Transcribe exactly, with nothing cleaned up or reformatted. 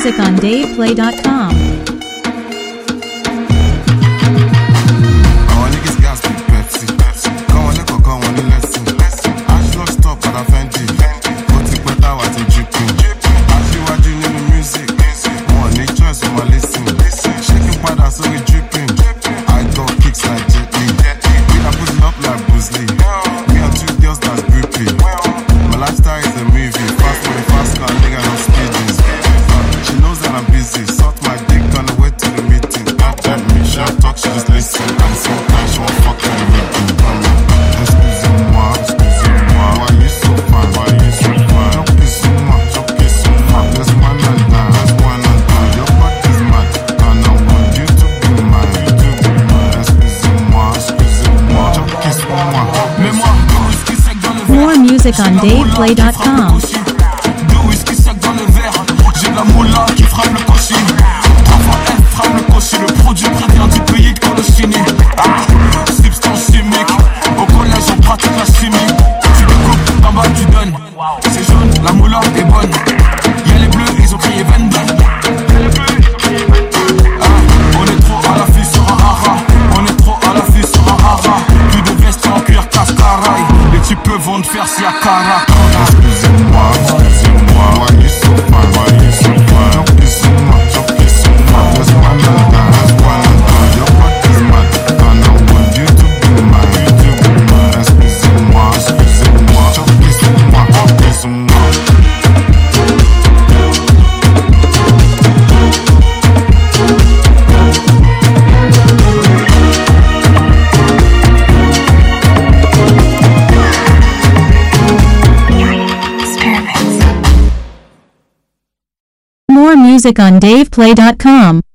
music on dave play dot com. More music on dave play dot com. Deux whisky secs dans le verre, j'ai de la moula qui frappe le cochi. Trois fois F frappe le cochi, le produit prévient du pays dans le ciné. Ah, substance chimique, au collège on pratique la chimie. Tu découpes, d'en bas tu donnes. C'est jaune, la moula est bonne. Y'a les bleus, ils ont crié Venda. Ah, on est trop à la fille sur un hara. On est trop à la fille sur un hara. Plus de veste en cuir cascaraï. Les types vont te faire si à cara. Excusez-moi, excusez-moi. Why you so fine, why you so fine? Jump kissuma, jump kissuma. Just one and done, just one and done. Your butt is mad, and I want you to be mine, you to be mine. Excusez-moi, excusez-moi. Jump kissuma, jump kissuma. More music on dave play dot com.